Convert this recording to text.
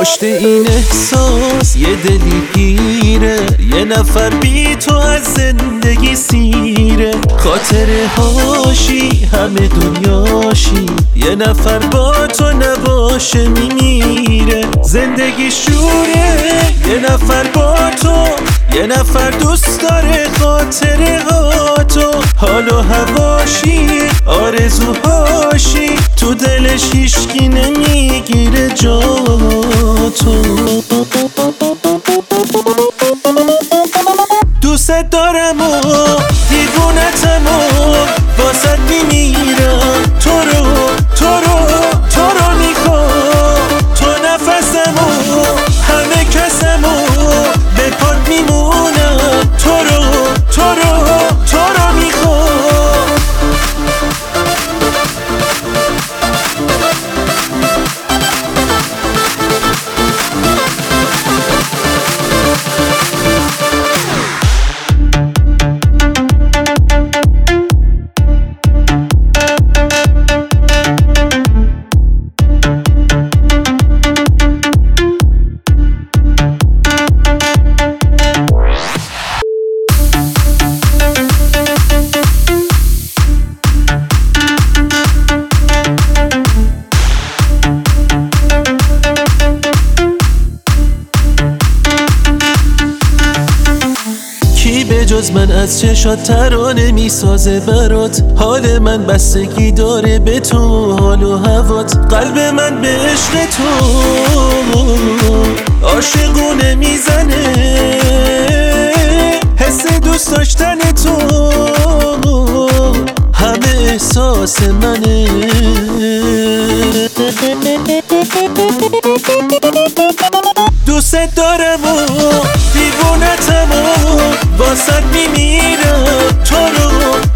پشت این احساس یه دلی گیره، یه نفر بی تو از زندگی سیره. خاطره هاشی همه دنیاشی، یه نفر با تو نباشه میمیره. زندگی شوره، یه نفر با تو، یه نفر دوست داره خاطره ها تو. حال و هواشی آرزوهاشی، تو دلش هیشکی نمیگیره جا تو. دوست دارم و دیوونتم و واسد میمیرم. تو رو میخوام، تو نفسم و همه کسم و به پات میمونم. تو رو میخوام. به جز من از چشات ترانه میسازه برات. حال من بستگی داره به تو، حال و هوات. قلب من به عشق تو عاشقونه میزنه، حس دوست داشتن تو همه احساس منه. دوست دارم و دیوونتم و واسد میمیرم. تو